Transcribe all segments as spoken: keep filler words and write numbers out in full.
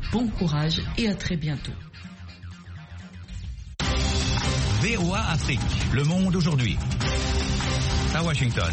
bon courage et à très bientôt. V O A Afrique, le monde aujourd'hui. À Washington.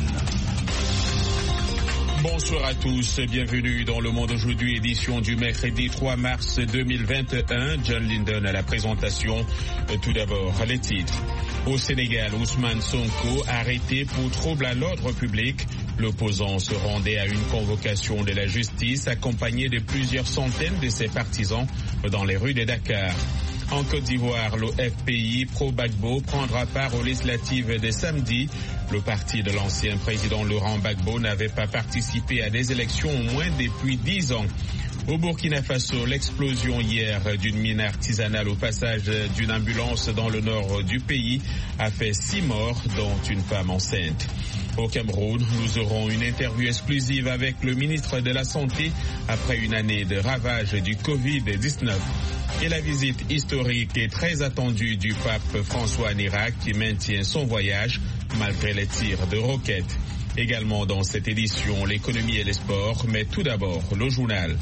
Bonsoir à tous, bienvenue dans Le Monde Aujourd'hui, édition du mercredi trois mars deux mille vingt et un. John Linden à la présentation. Tout d'abord, les titres. Au Sénégal, Ousmane Sonko arrêté pour trouble à l'ordre public. L'opposant se rendait à une convocation de la justice accompagné de plusieurs centaines de ses partisans dans les rues de Dakar. En Côte d'Ivoire, le F P I pro-Gbagbo prendra part aux législatives de samedi. Le parti de l'ancien président Laurent Gbagbo n'avait pas participé à des élections au moins depuis dix ans. Au Burkina Faso, l'explosion hier d'une mine artisanale au passage d'une ambulance dans le nord du pays a fait six morts, dont une femme enceinte. Au Cameroun, nous aurons une interview exclusive avec le ministre de la Santé après une année de ravage du covid dix-neuf. Et la visite historique et très attendue du pape François en Irak qui maintient son voyage malgré les tirs de roquettes. Également dans cette édition, l'économie et les sports, mais tout d'abord le journal.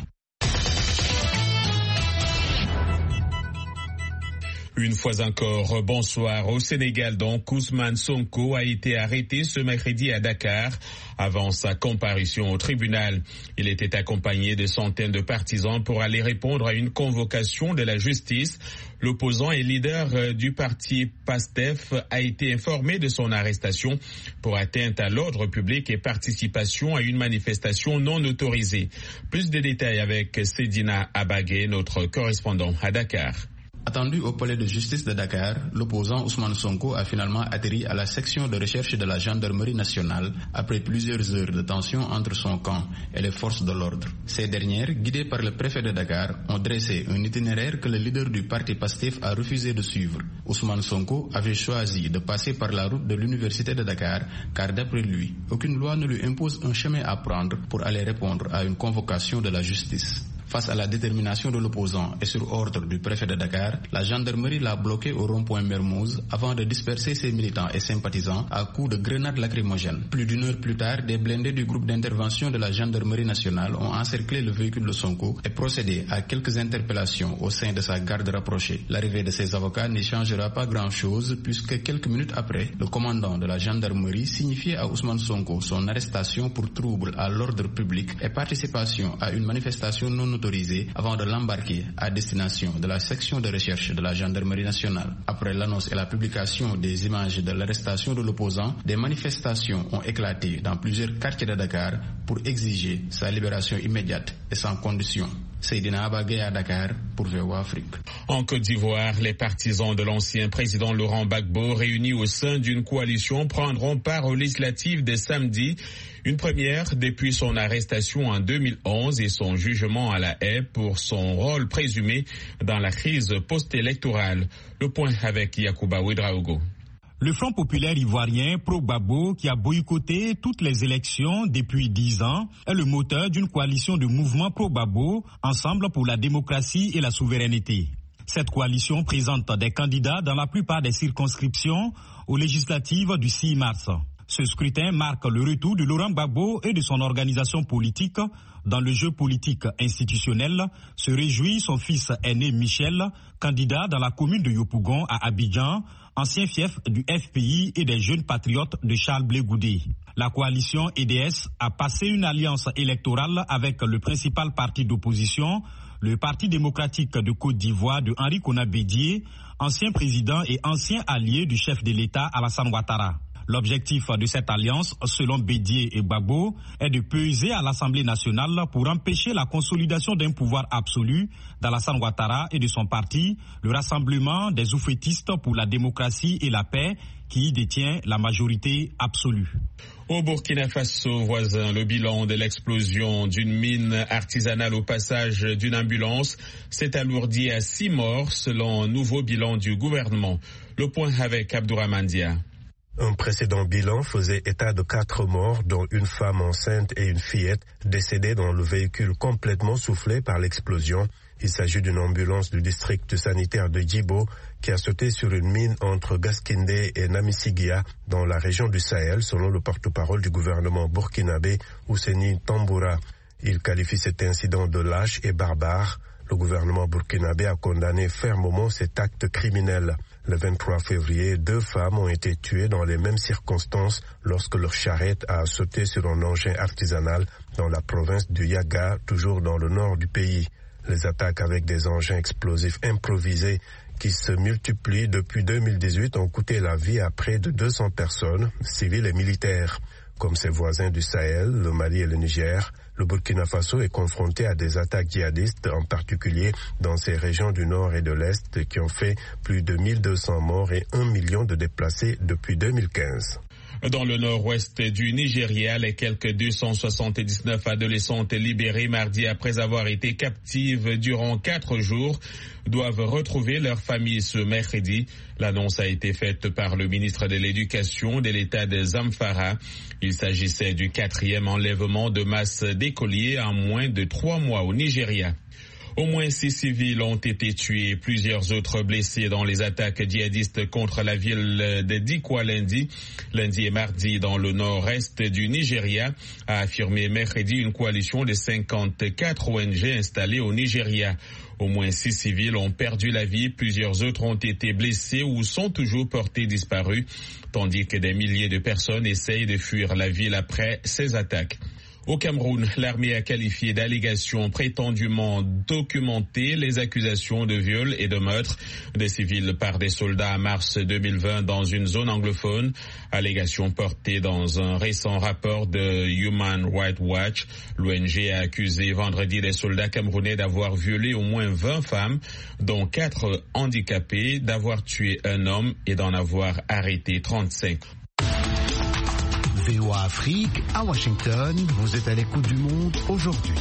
Une fois encore, bonsoir. Au Sénégal, donc, Ousmane Sonko a été arrêté ce mercredi à Dakar avant sa comparution au tribunal. Il était accompagné de centaines de partisans pour aller répondre à une convocation de la justice. L'opposant et leader du parti PASTEF a été informé de son arrestation pour atteinte à l'ordre public et participation à une manifestation non autorisée. Plus de détails avec Sedina Abagé, notre correspondant à Dakar. Attendu au palais de justice de Dakar, l'opposant Ousmane Sonko a finalement atterri à la section de recherche de la gendarmerie nationale après plusieurs heures de tension entre son camp et les forces de l'ordre. Ces dernières, guidées par le préfet de Dakar, ont dressé un itinéraire que le leader du parti PASTEF a refusé de suivre. Ousmane Sonko avait choisi de passer par la route de l'université de Dakar car d'après lui, aucune loi ne lui impose un chemin à prendre pour aller répondre à une convocation de la justice. Face à la détermination de l'opposant et sur ordre du préfet de Dakar, la gendarmerie l'a bloqué au rond-point Mermoz avant de disperser ses militants et sympathisants à coups de grenades lacrymogènes. Plus d'une heure plus tard, des blindés du groupe d'intervention de la gendarmerie nationale ont encerclé le véhicule de Sonko et procédé à quelques interpellations au sein de sa garde rapprochée. L'arrivée de ses avocats n'y changera pas grand-chose puisque quelques minutes après, le commandant de la gendarmerie signifiait à Ousmane Sonko son arrestation pour trouble à l'ordre public et participation à une manifestation non autorisée avant de l'embarquer à destination de la section de recherche de la gendarmerie nationale. Après l'annonce et la publication des images de l'arrestation de l'opposant, des manifestations ont éclaté dans plusieurs quartiers de Dakar pour exiger sa libération immédiate et sans condition. Seydina Abagé à Dakar pour V O A Afrique. En Côte d'Ivoire, les partisans de l'ancien président Laurent Gbagbo réunis au sein d'une coalition prendront part aux législatives de samedi. Une première depuis son arrestation en deux mille onze et son jugement à la haie pour son rôle présumé dans la crise post-électorale. Le point avec Yacouba Ouedraogo. Le Front populaire ivoirien pro-Gbagbo, qui a boycotté toutes les élections depuis dix ans, est le moteur d'une coalition de mouvements pro-Gbagbo, Ensemble pour la démocratie et la souveraineté. Cette coalition présente des candidats dans la plupart des circonscriptions aux législatives du six mars. Ce scrutin marque le retour de Laurent Gbagbo et de son organisation politique dans le jeu politique institutionnel, se réjouit son fils aîné Michel, candidat dans la commune de Yopougon à Abidjan, ancien fief du F P I et des jeunes patriotes de Charles Blé Goudé. La coalition E D S a passé une alliance électorale avec le principal parti d'opposition, le Parti démocratique de Côte d'Ivoire de Henri Konan Bédié, ancien président et ancien allié du chef de l'État Alassane Ouattara. L'objectif de cette alliance, selon Bédié et Gbagbo, est de peser à l'Assemblée nationale pour empêcher la consolidation d'un pouvoir absolu d'Alassane Ouattara et de son parti, le Rassemblement des oufétistes pour la démocratie et la paix, qui y détient la majorité absolue. Au Burkina Faso voisin, le bilan de l'explosion d'une mine artisanale au passage d'une ambulance s'est alourdi à six morts selon un nouveau bilan du gouvernement. Le point avec Abdourahmane Dia. Un précédent bilan faisait état de quatre morts, dont une femme enceinte et une fillette décédées dans le véhicule complètement soufflé par l'explosion. Il s'agit d'une ambulance du district sanitaire de Djibo qui a sauté sur une mine entre Gaskindé et Namisigia dans la région du Sahel, selon le porte-parole du gouvernement burkinabé, Ouseni Tamboura. Il qualifie cet incident de lâche et barbare. Le gouvernement burkinabé a condamné fermement cet acte criminel. Le vingt-trois février, deux femmes ont été tuées dans les mêmes circonstances lorsque leur charrette a sauté sur un engin artisanal dans la province du Yaga, toujours dans le nord du pays. Les attaques avec des engins explosifs improvisés qui se multiplient depuis deux mille dix-huit ont coûté la vie à près de deux cents personnes, civiles et militaires. Comme ses voisins du Sahel, le Mali et le Niger, le Burkina Faso est confronté à des attaques djihadistes, en particulier dans ces régions du nord et de l'est qui ont fait plus de mille deux cents morts et un million de déplacés depuis deux mille quinze. Dans le nord-ouest du Nigeria, les quelques deux cent soixante-dix-neuf adolescentes libérées mardi après avoir été captives durant quatre jours doivent retrouver leur famille ce mercredi. L'annonce a été faite par le ministre de l'Éducation de l'État de Zamfara. Il s'agissait du quatrième enlèvement de masse d'écoliers en moins de trois mois au Nigeria. Au moins six civils ont été tués, plusieurs autres blessés dans les attaques djihadistes contre la ville de Dikwa lundi. Lundi et mardi dans le nord-est du Nigeria, a affirmé mercredi une coalition de cinquante-quatre O N G installées au Nigeria. Au moins six civils ont perdu la vie, plusieurs autres ont été blessés ou sont toujours portés disparus, tandis que des milliers de personnes essayent de fuir la ville après ces attaques. Au Cameroun, l'armée a qualifié d'allégations prétendument documentées les accusations de viol et de meurtre des civils par des soldats en mars deux mille vingt dans une zone anglophone. Allégations portées dans un récent rapport de Human Rights Watch. L'O N G a accusé vendredi des soldats camerounais d'avoir violé au moins vingt femmes, dont quatre handicapées, d'avoir tué un homme et d'en avoir arrêté trente-cinq. V O A Afrique, à Washington, vous êtes à l'écoute du monde aujourd'hui.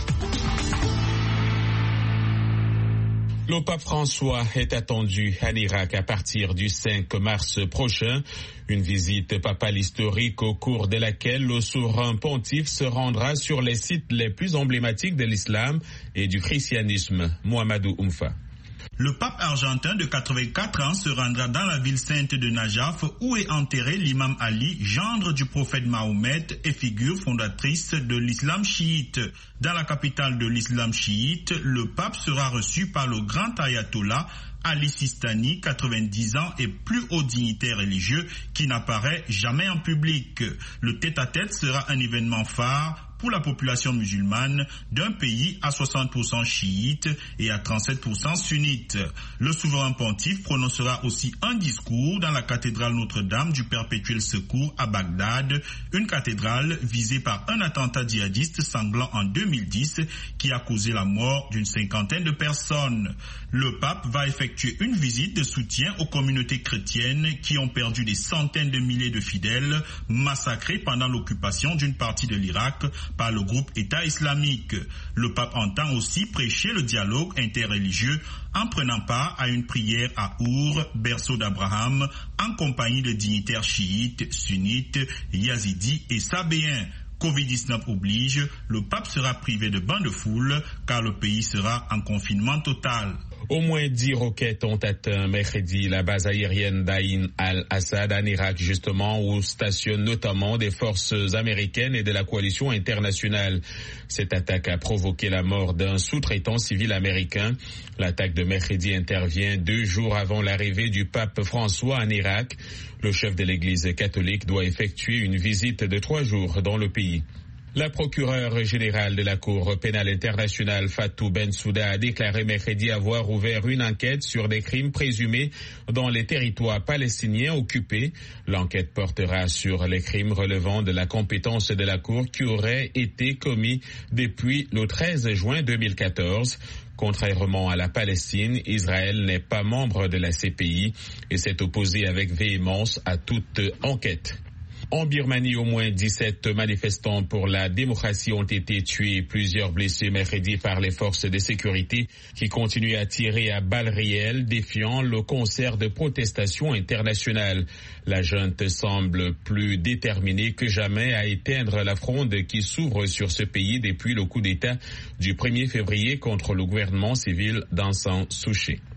Le pape François est attendu en Irak à partir du cinq mars prochain. Une visite papale historique au cours de laquelle le souverain pontife se rendra sur les sites les plus emblématiques de l'islam et du christianisme. Mohamedou Oumfa. Le pape argentin de quatre-vingt-quatre ans se rendra dans la ville sainte de Najaf où est enterré l'imam Ali, gendre du prophète Mahomet et figure fondatrice de l'islam chiite. Dans la capitale de l'islam chiite, le pape sera reçu par le grand ayatollah Ali Sistani, quatre-vingt-dix ans et plus haut dignitaire religieux qui n'apparaît jamais en public. Le tête-à-tête sera un événement phare pour la population musulmane d'un pays à soixante pour cent chiite et à trente-sept pour cent sunnite. Le souverain pontife prononcera aussi un discours dans la cathédrale Notre-Dame du Perpétuel Secours à Bagdad, une cathédrale visée par un attentat djihadiste sanglant en deux mille dix qui a causé la mort d'une cinquantaine de personnes. Le pape va effectuer une visite de soutien aux communautés chrétiennes qui ont perdu des centaines de milliers de fidèles massacrés pendant l'occupation d'une partie de l'Irak par le groupe État islamique. Le pape entend aussi prêcher le dialogue interreligieux en prenant part à une prière à Our, berceau d'Abraham, en compagnie de dignitaires chiites, sunnites, yazidis et sabéens. covid dix-neuf oblige, le pape sera privé de bains de foule car le pays sera en confinement total. Au moins dix roquettes ont atteint mercredi la base aérienne d'Ain al-Assad en Irak, justement, où stationnent notamment des forces américaines et de la coalition internationale. Cette attaque a provoqué la mort d'un sous-traitant civil américain. L'attaque de mercredi intervient deux jours avant l'arrivée du pape François en Irak. Le chef de l'Église catholique doit effectuer une visite de trois jours dans le pays. La procureure générale de la Cour pénale internationale Fatou Bensouda a déclaré mercredi avoir ouvert une enquête sur des crimes présumés dans les territoires palestiniens occupés. L'enquête portera sur les crimes relevant de la compétence de la Cour qui auraient été commis depuis le treize juin deux mille quatorze. Contrairement à la Palestine, Israël n'est pas membre de la C P I et s'est opposé avec véhémence à toute enquête. En Birmanie, au moins dix-sept manifestants pour la démocratie ont été tués, plusieurs blessés mercredi par les forces de sécurité qui continuent à tirer à balles réelles, défiant le concert de protestation internationale. La junte semble plus déterminée que jamais à éteindre la fronde qui s'ouvre sur ce pays depuis le coup d'État du premier février contre le gouvernement civil d'Aung San Suu Kyi.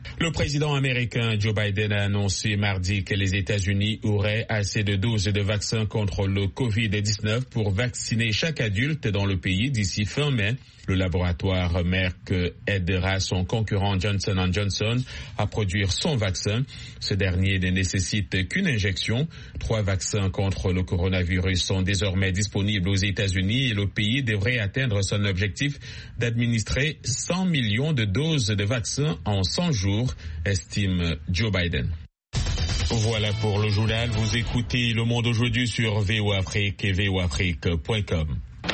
Le président américain Joe Biden a annoncé mardi que les États-Unis auraient assez de doses de vaccins contre le covid dix-neuf pour vacciner chaque adulte dans le pays d'ici fin mai. Le laboratoire Merck aidera son concurrent Johnson and Johnson à produire son vaccin. Ce dernier ne nécessite qu'une injection. Trois vaccins contre le coronavirus sont désormais disponibles aux États-Unis et le pays devrait atteindre son objectif d'administrer cent millions de doses de vaccins en cent jours, estime Joe Biden. Voilà pour le journal. Vous écoutez Le Monde aujourd'hui sur V O Afrique et v o afrique point com.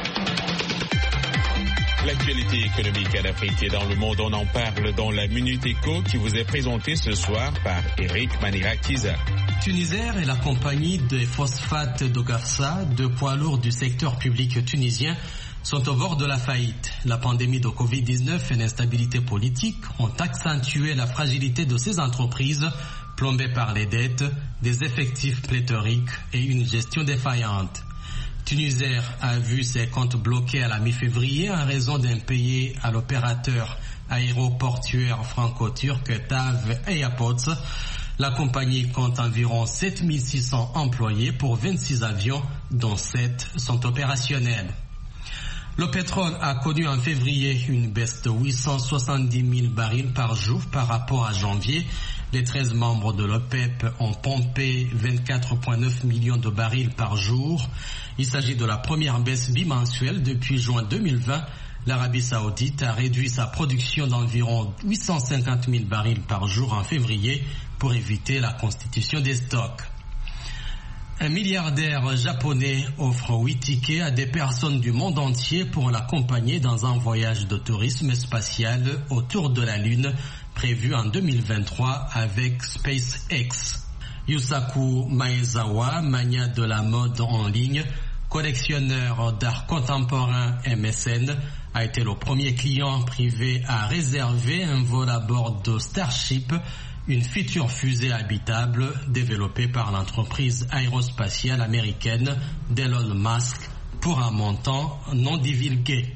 L'actualité économique en Afrique et dans le monde, on en parle dans la Minute Éco qui vous est présentée ce soir par Eric Manirakiza. Tunisair et la compagnie des phosphates d'Ogarsa, deux poids lourds du secteur public tunisien, sont au bord de la faillite. La pandémie de covid dix-neuf et l'instabilité politique ont accentué la fragilité de ces entreprises, plombées par les dettes, des effectifs pléthoriques et une gestion défaillante. Tunisair a vu ses comptes bloqués à la mi-février en raison d'impayés à l'opérateur aéroportuaire franco-turc TAV Airports. La compagnie compte environ sept mille six cents employés pour vingt-six avions, dont sept sont opérationnels. Le pétrole a connu en février une baisse de huit cent soixante-dix mille barils par jour par rapport à janvier. Les treize membres de l'OPEP ont pompé vingt-quatre virgule neuf millions de barils par jour. Il s'agit de la première baisse bimensuelle depuis juin deux mille vingt. L'Arabie Saoudite a réduit sa production d'environ huit cent cinquante mille barils par jour en février pour éviter la constitution des stocks. Un milliardaire japonais offre huit tickets à des personnes du monde entier pour l'accompagner dans un voyage de tourisme spatial autour de la Lune prévu en deux mille vingt-trois avec SpaceX. Yusaku Maezawa, mania de la mode en ligne, collectionneur d'art contemporain et mécène, a été le premier client privé à réserver un vol à bord de Starship, une future fusée habitable développée par l'entreprise aérospatiale américaine d'Elon Musk pour un montant non divulgué.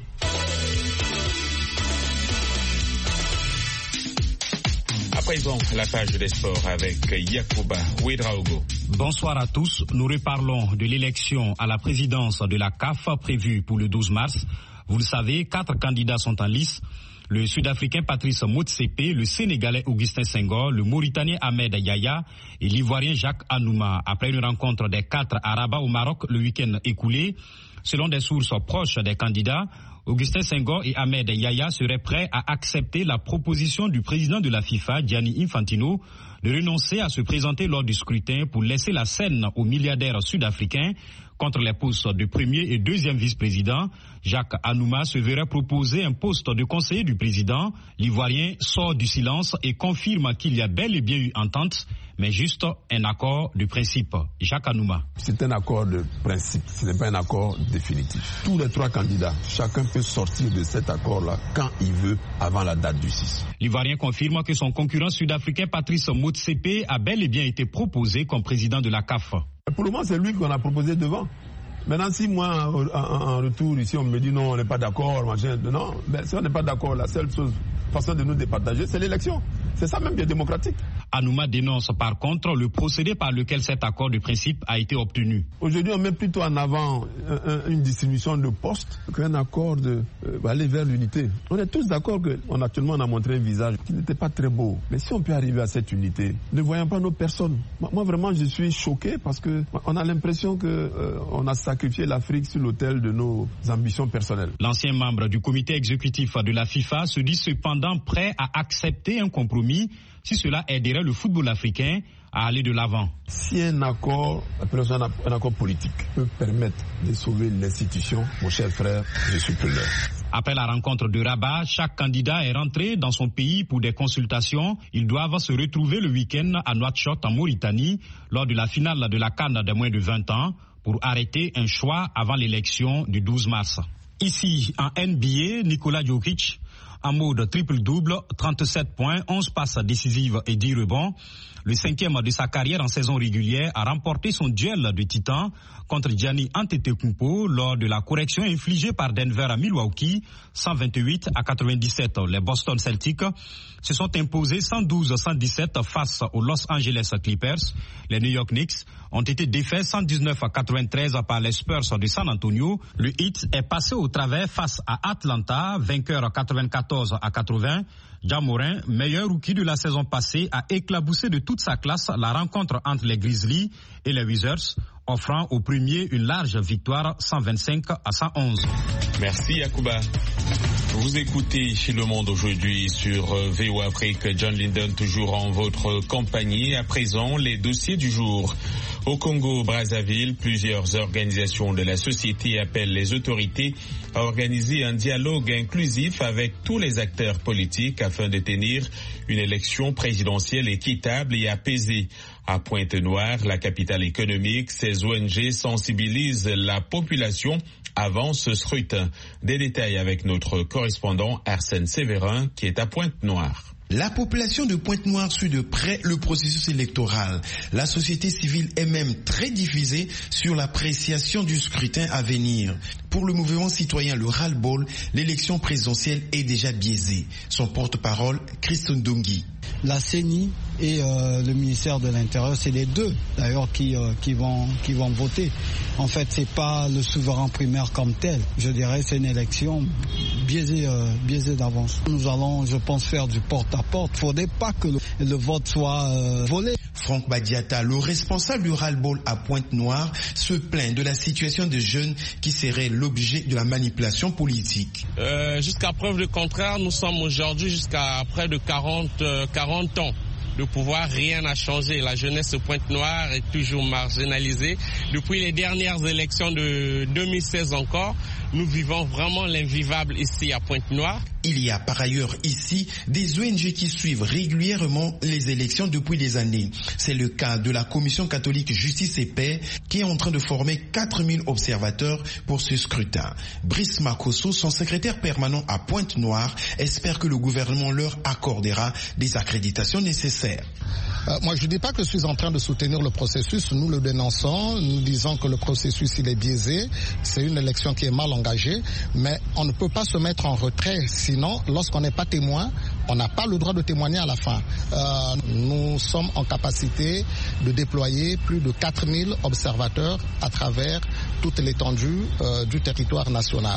À présent, la page des sports avec Yacouba Ouedraogo. Bonsoir à tous. Nous reparlons de l'élection à la présidence de la C A F prévue pour le douze mars. Vous le savez, quatre candidats sont en lice. Le Sud-Africain Patrice Motsepe, le Sénégalais Augustin Senghor, le Mauritanien Ahmed Yahya et l'Ivoirien Jacques Anouma. Après une rencontre des quatre à Rabat au Maroc le week-end écoulé, selon des sources proches des candidats, Augustin Senghor et Ahmed Yahya seraient prêts à accepter la proposition du président de la FIFA, Gianni Infantino, de renoncer à se présenter lors du scrutin pour laisser la scène aux milliardaires sud-africains. Contre les postes de premier et deuxième vice-président, Jacques Anouma se verrait proposer un poste de conseiller du président. L'Ivoirien sort du silence et confirme qu'il y a bel et bien eu entente, mais juste un accord de principe. Jacques Anouma. C'est un accord de principe, ce n'est pas un accord définitif. Tous les trois candidats, chacun peut sortir de cet accord-là quand il veut, avant la date du six. L'Ivoirien confirme que son concurrent sud-africain Patrice Motsepe a bel et bien été proposé comme président de la C A F. Pour le moment, c'est lui qu'on a proposé devant. Maintenant, si moi, en, en, en retour, ici, on me dit non, on n'est pas d'accord, machin, non, ben, si on n'est pas d'accord, la seule chose, façon de nous départager, c'est l'élection. C'est ça même qui est démocratique. Anouma dénonce par contre le procédé par lequel cet accord de principe a été obtenu. Aujourd'hui, on met plutôt en avant un, un, une distribution de postes qu'un accord de euh, aller vers l'unité. On est tous d'accord qu'on actuellement on a montré un visage qui n'était pas très beau. Mais si on peut arriver à cette unité, ne voyons pas nos personnes. Moi, moi vraiment, je suis choqué parce que on a l'impression que euh, on a sacrifié l'Afrique sur l'autel de nos ambitions personnelles. L'ancien membre du comité exécutif de la FIFA se dit cependant prêt à accepter un compromis si cela aiderait le football africain à aller de l'avant. Si un accord, un accord politique peut permettre de sauver l'institution, mon cher frère, je suis preneur. Après la rencontre de Rabat, chaque candidat est rentré dans son pays pour des consultations. Ils doivent se retrouver le week-end à Nouakchott en Mauritanie lors de la finale de la CAN de moins de vingt ans pour arrêter un choix avant l'élection du douze mars. Ici, en N B A, Nikola Jokic, En mode triple-double, trente-sept points, onze passes décisives et dix rebonds. Le cinquième de sa carrière en saison régulière a remporté son duel de titan contre Gianni Antetokounmpo lors de la correction infligée par Denver à Milwaukee, cent vingt-huit à quatre-vingt-dix-sept. Les Boston Celtics se sont imposés cent douze à cent dix-sept face aux Los Angeles Clippers. Les New York Knicks ont été défaits cent dix-neuf à quatre-vingt-treize par les Spurs de San Antonio. Le Heat est passé au travers face à Atlanta, vainqueur quatre-vingt-quatorze à quatre-vingts. Ja Morant, meilleur rookie de la saison passée, a éclaboussé de toute sa classe la rencontre entre les Grizzlies et les Wizards, offrant au premier une large victoire cent vingt-cinq à cent onze. Merci Yacouba. Vous écoutez chez Le Monde aujourd'hui sur V O Afrique. John Linden toujours en votre compagnie. À présent, les dossiers du jour. Au Congo-Brazzaville, plusieurs organisations de la société appellent les autorités à organiser un dialogue inclusif avec tous les acteurs politiques afin de tenir une élection présidentielle équitable et apaisée. À Pointe-Noire, la capitale économique, ces O N G sensibilisent la population avant ce scrutin. Des détails avec notre correspondant Arsène Sévérin qui est à Pointe-Noire. La population de Pointe-Noire suit de près le processus électoral. La société civile est même très divisée sur l'appréciation du scrutin à venir. Pour le mouvement citoyen Le Ras-le-Bol, l'élection présidentielle est déjà biaisée. Son porte-parole, Christophe Ndongi. La C E N I et euh, le ministère de l'Intérieur, c'est les deux d'ailleurs qui, euh, qui, vont, qui vont voter. En fait, c'est pas le souverain primaire comme tel. Je dirais c'est une élection biaisée, euh, biaisée d'avance. Nous allons, je pense, faire du porte-à-porte. Il ne faudrait pas que le, le vote soit euh, volé. Franck Badiata, le responsable du Ras-le-Bol à Pointe-Noire, se plaint de la situation des jeunes qui seraient l'objet de la manipulation politique. Euh, jusqu'à preuve du contraire, nous sommes aujourd'hui jusqu'à près de quarante, euh, quarante ans. Le pouvoir, rien n'a changé. La jeunesse de Pointe-Noire est toujours marginalisée. Depuis les dernières élections de deux mille seize encore, nous vivons vraiment l'invivable ici à Pointe-Noire. Il y a par ailleurs ici des O N G qui suivent régulièrement les élections depuis des années. C'est le cas de la Commission catholique Justice et Paix qui est en train de former quatre mille observateurs pour ce scrutin. Brice Makosso, son secrétaire permanent à Pointe-Noire, espère que le gouvernement leur accordera des accréditations nécessaires. Euh, moi, je ne dis pas que je suis en train de soutenir le processus. Nous le dénonçons. Nous disons que le processus, il est biaisé. C'est une élection qui est mal engagée. Mais on ne peut pas se mettre en retrait. Sinon, lorsqu'on n'est pas témoin, on n'a pas le droit de témoigner à la fin. Euh, nous sommes en capacité de déployer plus de quatre mille observateurs à travers toute l'étendue euh, du territoire national.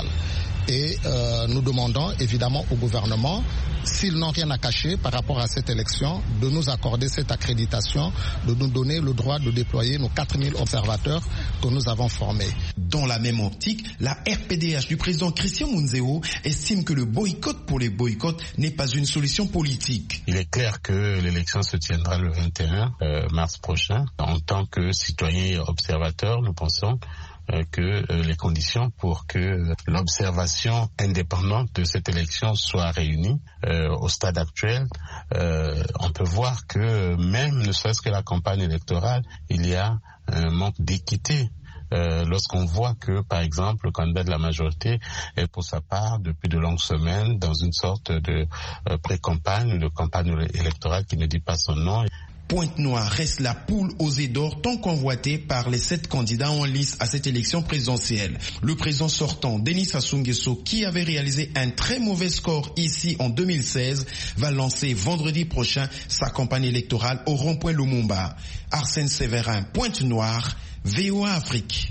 Et euh, nous demandons évidemment au gouvernement, s'ils n'ont rien à cacher par rapport à cette élection, de nous accorder cette accréditation, de nous donner le droit de déployer nos quatre mille observateurs que nous avons formés. Dans la même optique, la R P D H du président Christian Mounzeo estime que le boycott pour les boycotts n'est pas une solution politique. Il est clair que l'élection se tiendra le vingt et un mars prochain. En tant que citoyens observateurs, nous pensons que les conditions pour que l'observation indépendante de cette élection soit réunie. Euh, au stade actuel, euh, on peut voir que même ne serait-ce que la campagne électorale, il y a un manque d'équité. Euh, lorsqu'on voit que, par exemple, le candidat de la majorité est pour sa part depuis de longues semaines dans une sorte de euh, pré-campagne, de campagne électorale qui ne dit pas son nom. Pointe-Noire reste la poule aux œufs d'or tant convoitée par les sept candidats en lice à cette élection présidentielle. Le président sortant, Denis Sassou Nguesso, qui avait réalisé un très mauvais score ici en deux mille seize, va lancer vendredi prochain sa campagne électorale au rond-point Lumumba. Arsène Sévérin, Pointe-Noire, V O A Afrique.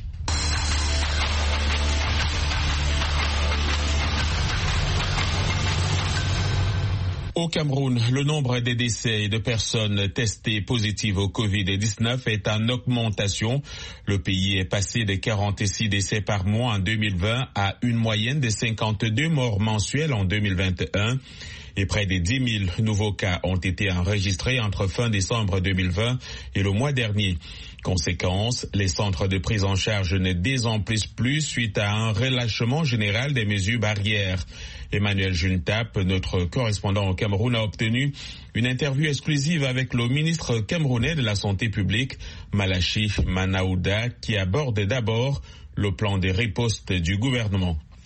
Au Cameroun, le nombre des décès et de personnes testées positives au covid dix-neuf est en augmentation. Le pays est passé de quarante-six décès par mois en deux mille vingt à une moyenne de cinquante-deux morts mensuelles en deux mille vingt et un. Et près de dix mille nouveaux cas ont été enregistrés entre fin décembre deux mille vingt et le mois dernier. Conséquence, les centres de prise en charge ne désemplissent plus suite à un relâchement général des mesures barrières. Emmanuel Juntap, notre correspondant au Cameroun, a obtenu une interview exclusive avec le ministre camerounais de la Santé publique, Malachi Manaouda, qui aborde d'abord le plan de riposte du gouvernement.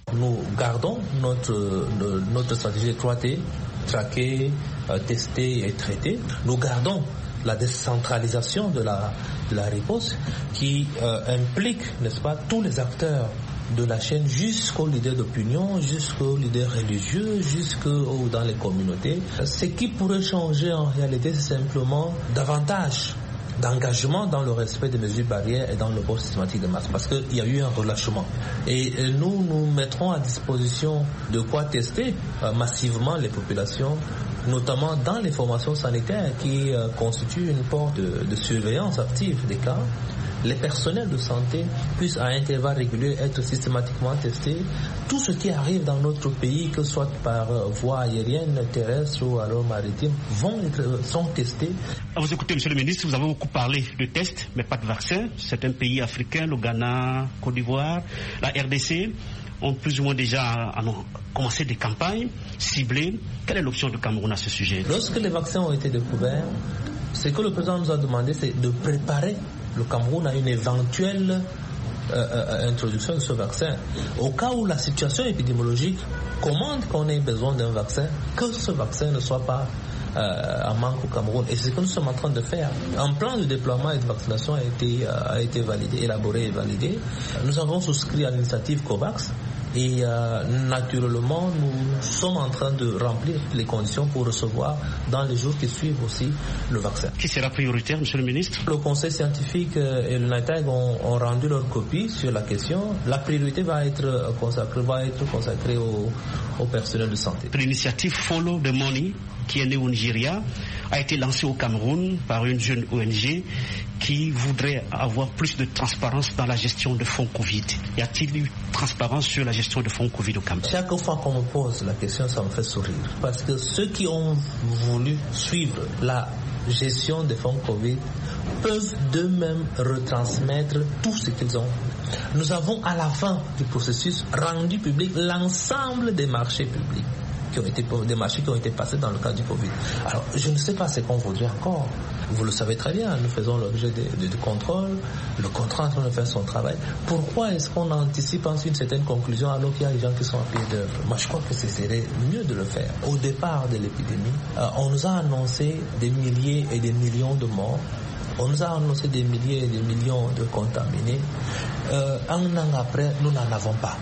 Nous gardons notre, notre stratégie trois T, traquer, tester et traiter. Nous gardons la décentralisation de la, de la riposte qui euh, implique, n'est-ce pas, tous les acteurs de la chaîne jusqu'aux leaders d'opinion, jusqu'aux leaders religieux, jusqu'aux dans les communautés. Ce qui pourrait changer en réalité, c'est simplement davantage d'engagement dans le respect des mesures barrières et dans le port systématique des masques, parce qu'il y a eu un relâchement. Et nous, nous mettrons à disposition de quoi tester euh, massivement les populations, notamment dans les formations sanitaires qui euh, constituent une porte de, de surveillance active des cas. Les personnels de santé puissent à intervalles réguliers être systématiquement testés. Tout ce qui arrive dans notre pays, que ce soit par voie aérienne, terrestre ou alors maritime, vont être, sont testés. Vous écoutez, Monsieur le Ministre, vous avez beaucoup parlé de tests, mais pas de vaccins. Certains pays africains, le Ghana, Côte d'Ivoire, la R D C, ont plus ou moins déjà commencé des campagnes ciblées. Quelle est l'option du Cameroun à ce sujet? Lorsque les vaccins ont été découverts, ce que le président nous a demandé, c'est de préparer le Cameroun a une éventuelle euh, euh, introduction de ce vaccin. Au cas où la situation épidémiologique commande qu'on ait besoin d'un vaccin, que ce vaccin ne soit pas euh, en manque au Cameroun. Et c'est ce que nous sommes en train de faire. Un plan de déploiement et de vaccination a été, euh, a été validé, élaboré et validé. Nous avons souscrit à l'initiative COVAX. Et euh, naturellement, nous sommes en train de remplir les conditions pour recevoir dans les jours qui suivent aussi le vaccin. Qui sera prioritaire, Monsieur le Ministre? Le Conseil scientifique et le NITAG ont, ont rendu leur copie sur la question. La priorité va être consacrée, va être consacrée au, au personnel de santé. L'initiative Follow the Money, qui est née au Nigeria, a été lancée au Cameroun par une jeune O N G qui voudrait avoir plus de transparence dans la gestion de fonds Covid. Y a-t-il eu transparence sur la gestion de fonds Covid au Cameroun? Chaque fois qu'on me pose la question, ça me fait sourire. Parce que ceux qui ont voulu suivre la gestion des fonds Covid peuvent d'eux-mêmes retransmettre tout ce qu'ils ont. Nous avons à la fin du processus rendu public l'ensemble des marchés publics. Qui ont été, des marchés qui ont été passés dans le cadre du Covid. Alors, je ne sais pas ce qu'on voudrait encore. Vous le savez très bien, nous faisons l'objet de, de, de contrôle, le contrôle est en train de faire son travail. Pourquoi est-ce qu'on anticipe ensuite une certaine conclusion alors qu'il y a des gens qui sont à pied d'œuvre? Moi, je crois que ce serait mieux de le faire. Au départ de l'épidémie, euh, on nous a annoncé des milliers et des millions de morts. On nous a annoncé des milliers et des millions de contaminés. Euh, un an après, nous n'en avons pas.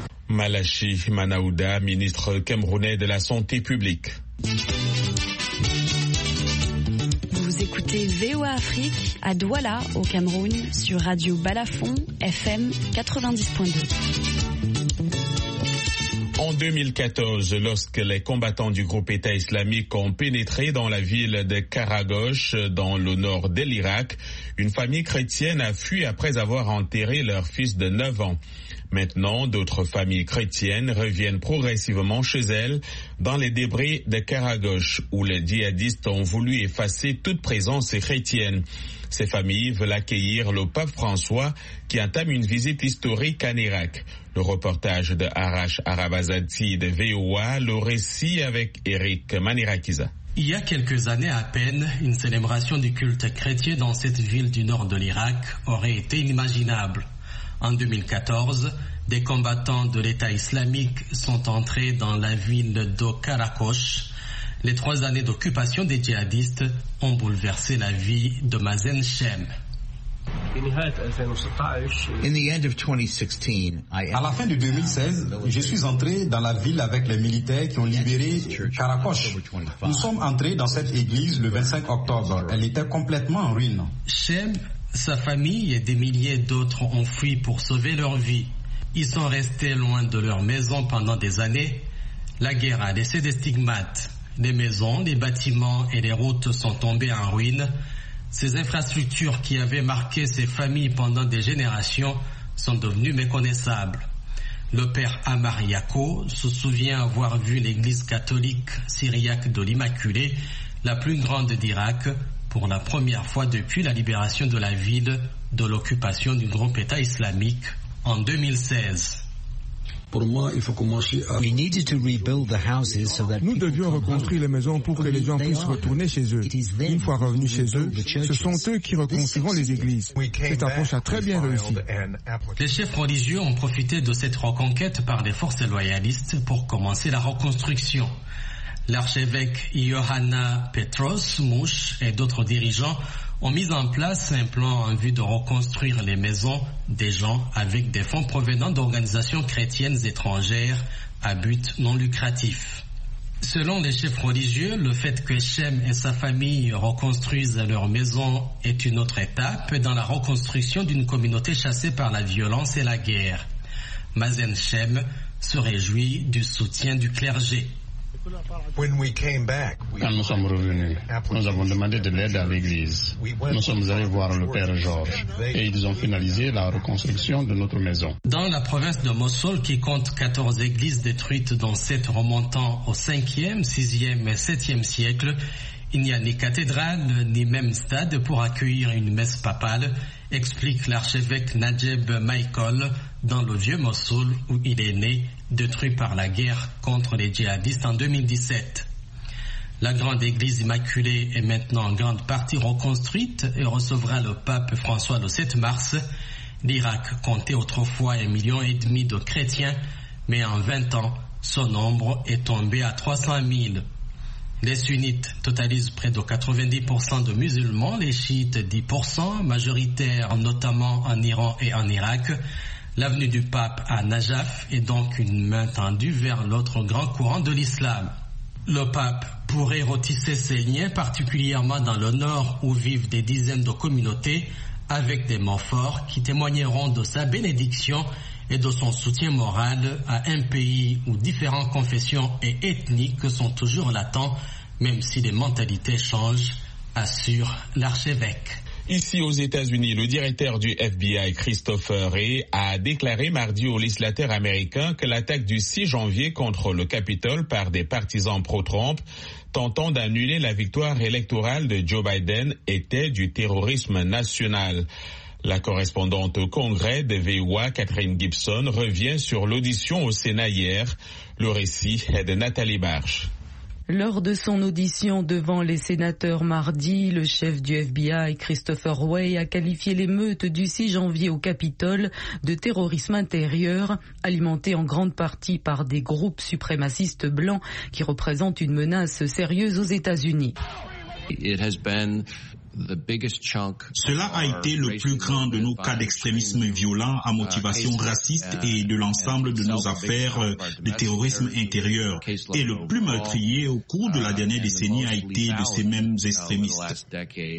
Malachi Manaouda, ministre camerounais de la Santé publique. Vous écoutez V O A Afrique à Douala, au Cameroun, sur Radio Balafon, F M quatre-vingt-dix point deux. En deux mille quatorze, lorsque les combattants du groupe État islamique ont pénétré dans la ville de Karagosh, dans le nord de l'Irak, une famille chrétienne a fui après avoir enterré leur fils de neuf ans. Maintenant, d'autres familles chrétiennes reviennent progressivement chez elles dans les débris de Karagosh, où les djihadistes ont voulu effacer toute présence chrétienne. Ces familles veulent accueillir le pape François qui entame une visite historique en Irak. Le reportage de Arash Arabazati de V O A, le récit avec Eric Manirakiza. Il y a quelques années à peine, une célébration du culte chrétien dans cette ville du nord de l'Irak aurait été inimaginable. En deux mille quatorze, des combattants de l'État islamique sont entrés dans la ville de Karakosh. Les trois années d'occupation des djihadistes ont bouleversé la vie de Mazen Shem. À la fin de deux mille seize, je suis entré dans la ville avec les militaires qui ont libéré Karakosh. Nous sommes entrés dans cette église le vingt-cinq octobre. Elle était complètement en ruine. Shem, sa famille et des milliers d'autres ont fui pour sauver leur vie. Ils sont restés loin de leur maison pendant des années. La guerre a laissé des stigmates. Les maisons, les bâtiments et les routes sont tombés en ruine. Ces infrastructures qui avaient marqué ces familles pendant des générations sont devenues méconnaissables. Le père Amar Yako se souvient avoir vu l'église catholique syriaque de l'Immaculée, la plus grande d'Irak, pour la première fois depuis la libération de la ville de l'occupation du groupe État islamique en deux mille seize. Pour moi, il faut commencer à... Nous devions reconstruire les maisons pour que les gens puissent retourner chez eux. Une fois revenus chez eux, ce sont eux qui reconstruiront les églises. Cette approche a très bien réussi. Les chefs religieux ont profité de cette reconquête par les forces loyalistes pour commencer la reconstruction. L'archevêque Iohanna Petros Mouche et d'autres dirigeants ont mis en place un plan en vue de reconstruire les maisons des gens avec des fonds provenant d'organisations chrétiennes étrangères à but non lucratif. Selon les chefs religieux, le fait que Shem et sa famille reconstruisent leur maison est une autre étape dans la reconstruction d'une communauté chassée par la violence et la guerre. Mazen Shem se réjouit du soutien du clergé. Quand nous sommes revenus, nous avons demandé de l'aide à l'église. Nous sommes allés voir le père Georges et ils ont finalisé la reconstruction de notre maison. Dans la province de Mossoul, qui compte quatorze églises détruites, dont sept remontant au cinquième, sixième et septième siècle, il n'y a ni cathédrale ni même stade pour accueillir une messe papale, explique l'archevêque Najeb Michael dans le vieux Mossoul où il est né, détruit par la guerre contre les djihadistes en deux mille dix-sept. La grande église immaculée est maintenant en grande partie reconstruite et recevra le pape François le sept mars. L'Irak comptait autrefois un million et demi de chrétiens, mais en vingt ans, son nombre est tombé à trois cent mille. Les sunnites totalisent près de quatre-vingt-dix pour cent de musulmans, les chiites dix pour cent, majoritaires notamment en Iran et en Irak. L'avenue du pape à Najaf est donc une main tendue vers l'autre grand courant de l'islam. Le pape pourrait retisser ses liens, particulièrement dans le nord où vivent des dizaines de communautés, avec des mots forts qui témoigneront de sa bénédiction et de son soutien moral à un pays où différentes confessions et ethniques sont toujours latents, même si les mentalités changent, assure l'archevêque. Ici aux États-Unis, le directeur du F B I, Christopher Wray, a déclaré mardi aux législateurs américains que l'attaque du six janvier contre le Capitole par des partisans pro-Trump tentant d'annuler la victoire électorale de Joe Biden était du terrorisme national. La correspondante au Congrès de V O A, Catherine Gibson, revient sur l'audition au Sénat hier. Le récit est de Nathalie Barche. Lors de son audition devant les sénateurs mardi, le chef du F B I, Christopher Wray, a qualifié l'émeute du six janvier au Capitole de terrorisme intérieur, alimenté en grande partie par des groupes suprémacistes blancs qui représentent une menace sérieuse aux États-Unis. It has been Cela a été le plus grand de nos cas d'extrémisme violent à motivation raciste et de l'ensemble de nos affaires de terrorisme intérieur. Et le plus meurtrier au cours de la dernière décennie a été de ces mêmes extrémistes.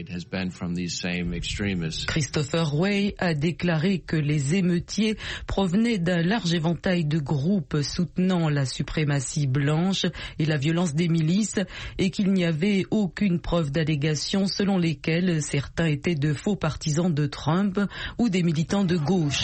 Christopher Wray a déclaré que les émeutiers provenaient d'un large éventail de groupes soutenant la suprématie blanche et la violence des milices et qu'il n'y avait aucune preuve d'allégation selon lesquelles certains étaient de faux partisans de Trump ou des militants de gauche.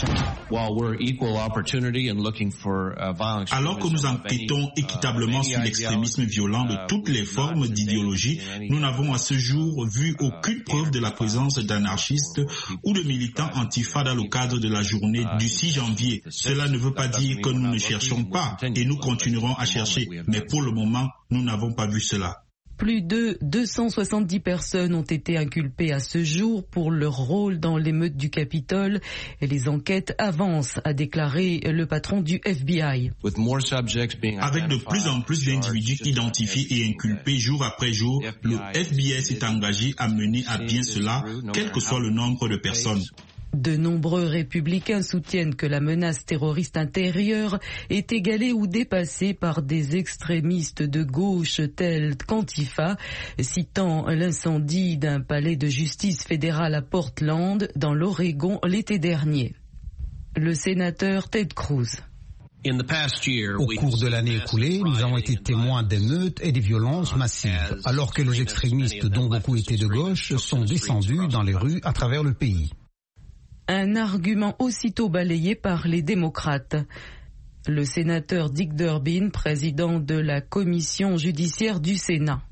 Alors que nous enquêtons équitablement sur l'extrémisme violent de toutes les formes d'idéologie, nous n'avons à ce jour vu aucune preuve de la présence d'anarchistes ou de militants antifa dans le cadre de la journée du six janvier. Cela ne veut pas dire que nous ne cherchons pas et nous continuerons à chercher, mais pour le moment, nous n'avons pas vu cela. Plus de deux cent soixante-dix personnes ont été inculpées à ce jour pour leur rôle dans l'émeute du Capitole et les enquêtes avancent, a déclaré le patron du F B I. Avec de plus en plus d'individus identifiés et inculpés jour après jour, le F B I s'est engagé à mener à bien cela, quel que soit le nombre de personnes. De nombreux républicains soutiennent que la menace terroriste intérieure est égalée ou dépassée par des extrémistes de gauche tels qu'Antifa, citant l'incendie d'un palais de justice fédéral à Portland, dans l'Oregon, l'été dernier. Le sénateur Ted Cruz. Au cours de l'année écoulée, nous avons été témoins d'émeutes et de violences massives, alors que les extrémistes, dont beaucoup étaient de gauche, sont descendus dans les rues à travers le pays. Un argument aussitôt balayé par les démocrates. Le sénateur Dick Durbin, président de la commission judiciaire du Sénat.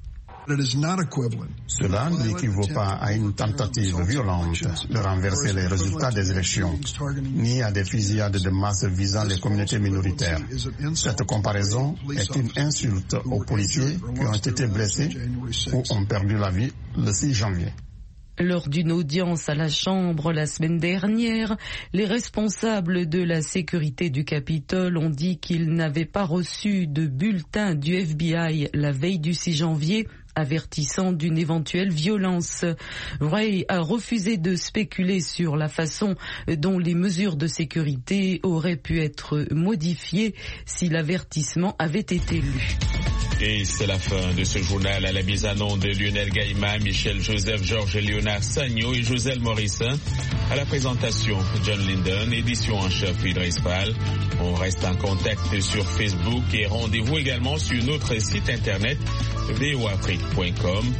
Cela n'équivaut pas à une tentative violente de renverser les résultats des élections, ni à des fusillades de masse visant les communautés minoritaires. Cette comparaison est une insulte aux policiers qui ont été blessés ou ont perdu la vie le six janvier. Lors d'une audience à la Chambre la semaine dernière, les responsables de la sécurité du Capitole ont dit qu'ils n'avaient pas reçu de bulletin du F B I la veille du six janvier, avertissant d'une éventuelle violence. Wray a refusé de spéculer sur la façon dont les mesures de sécurité auraient pu être modifiées si l'avertissement avait été lu. Et c'est la fin de ce journal à la mise en onde de Lionel Gaïma, Michel Joseph, Georges Léonard Sagno et Joselle Morissin. À la présentation, John Linden, édition en chef Idriss Pal. On reste en contact sur Facebook et rendez-vous également sur notre site internet v o afrique point com.